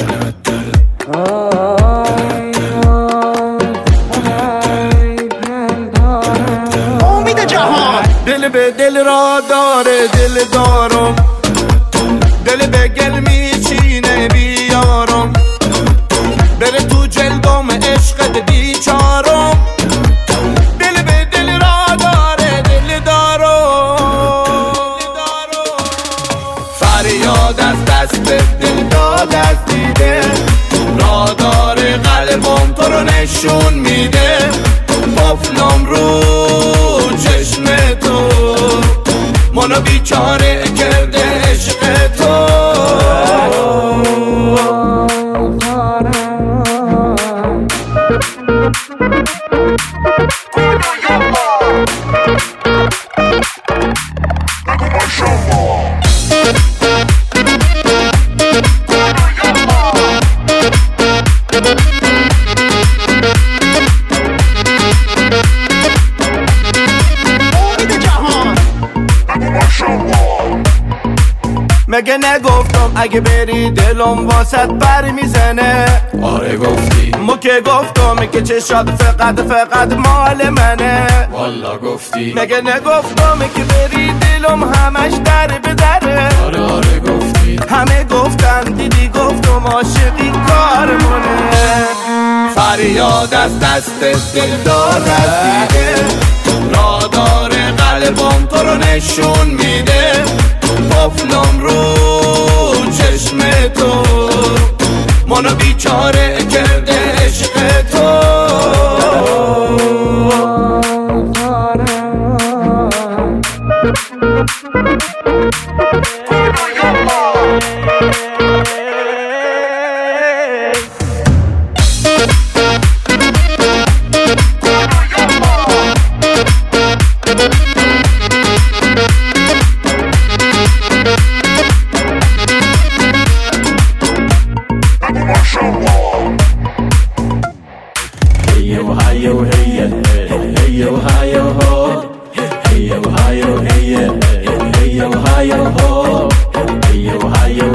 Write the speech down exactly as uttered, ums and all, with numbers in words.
امید جهان. دل به دل را داره دل دارم، دل به گل میچینه بیارم، بره تو جلدم عشقت بیچارم. دل به دل را داره دل دارم، فریاد از دست دل داد از دیده، را داره قلبم تو رو نشون میده. قفلم رو چشم تو منو بیچاره کرده عشق تو. مگه نگفتم اگه بری دلم واسط بر میزنه؟ آره گفتی. مو که گفتم که چشات فقط فقط مال منه. والا گفتی. مگه نگفتم که بری دلم همش در بدره؟ آره آره گفتی. همه گفتن دیدی گفتم عاشقی کارمونه. فریاد از دست دل داد از دیده، را داره قلبم تو رو نشون میده. قفلم رو چشم تو منو بیچاره کرده عشق تو. Hey Ohio, hey hey Ohio ho. Hey Ohio, hey hey Ohio ho. Hey Ohio,